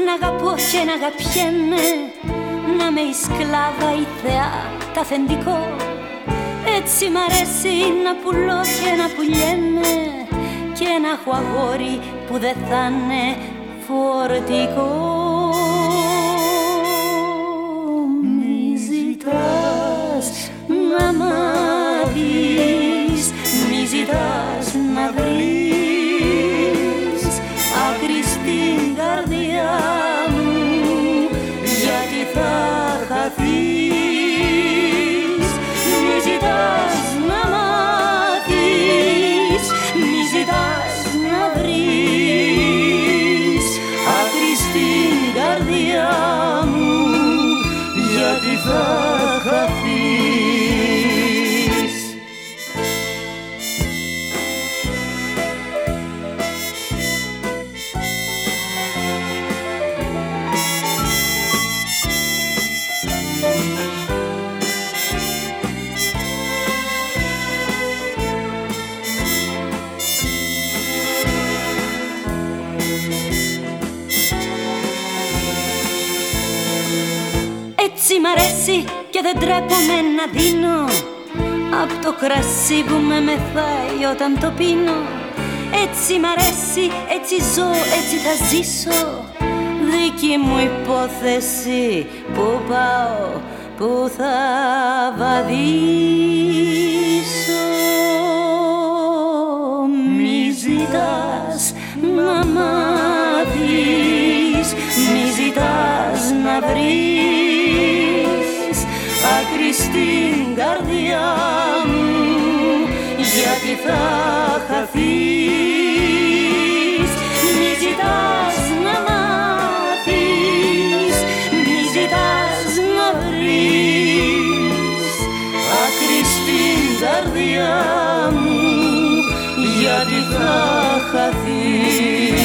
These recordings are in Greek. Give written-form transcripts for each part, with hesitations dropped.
να αγαπώ και να αγαπιέμαι, να με η σκλάβα η θεά, τα αφεντικό. Έτσι μ' αρέσει να πουλώ και να πουλιέμαι και να έχω αγόρι που δεν θα είναι φορτικό. Μη ζητάς να μάθεις, μη ζητάς να βρεις άκρη στην καρδιά μου, γιατί θα χαθείς. Μη ζητάς να μάθεις, μη ζητάς να βρεις άκρη στην καρδιά μου, γιατί θα χαθείς. Έτσι μ' αρέσει και δεν τρέπομαι να δίνω απ' το κρασί που με μεθάει όταν το πίνω. Έτσι μ' αρέσει, έτσι ζω, έτσι θα ζήσω. Δική μου υπόθεση, που πάω, που θα βαδίσω. Μη ζητάς να μάθεις, μη ζητάς να βρεις άκρη στην καρδιά μου, γιατί θα χαθείς. Μη ζητάς να μάθεις, μη ζητάς να βρεις άκρη στην καρδιά μου, γιατί θα χαθείς.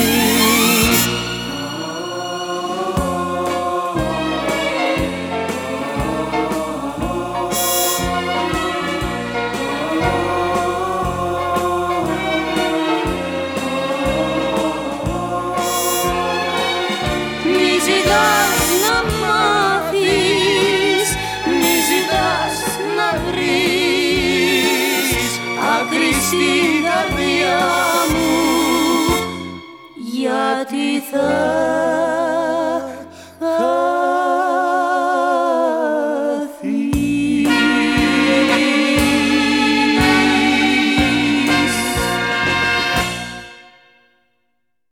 Στην καρδιά μου, γιατί θα